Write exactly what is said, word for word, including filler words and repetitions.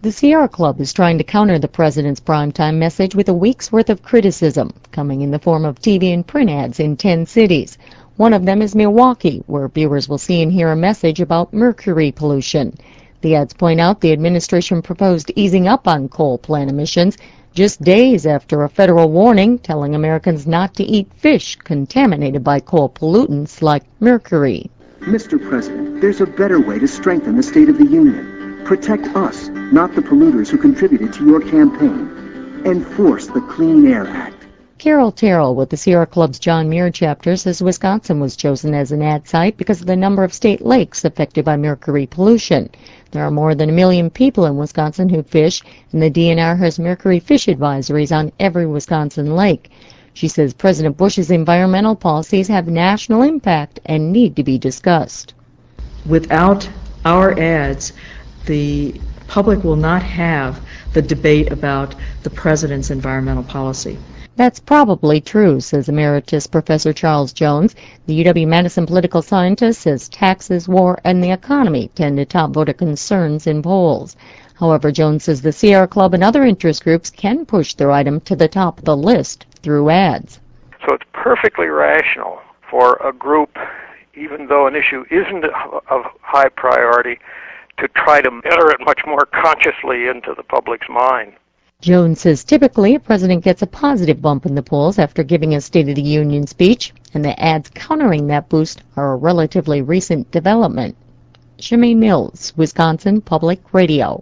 The Sierra Club is trying to counter the president's primetime message with a week's worth of criticism, coming in the form of T V and print ads in ten cities. One of them is Milwaukee, where viewers will see and hear a message about mercury pollution. The ads point out the administration proposed easing up on coal plant emissions just days after a federal warning telling Americans not to eat fish contaminated by coal pollutants like mercury. Mister President, there's a better way to strengthen the State of the Union. Protect us, not the polluters who contributed to your campaign. Enforce the Clean Air Act. Carol Terrell with the Sierra Club's John Muir chapter says Wisconsin was chosen as an ad site because of the number of state lakes affected by mercury pollution. There are more than a million people in Wisconsin who fish, and the D N R has mercury fish advisories on every Wisconsin lake. She says President Bush's environmental policies have national impact and need to be discussed. Without our ads, the public will not have the debate about the president's environmental policy. That's probably true, says Emeritus Professor Charles Jones. The U W-Madison political scientist says taxes, war, and the economy tend to top voter concerns in polls. However, Jones says the Sierra Club and other interest groups can push their item to the top of the list through ads. So it's perfectly rational for a group, even though an issue isn't of high priority, to try to enter it much more consciously into the public's mind. Jones says typically a president gets a positive bump in the polls after giving a State of the Union speech, and the ads countering that boost are a relatively recent development. Shemaine Mills, Wisconsin Public Radio.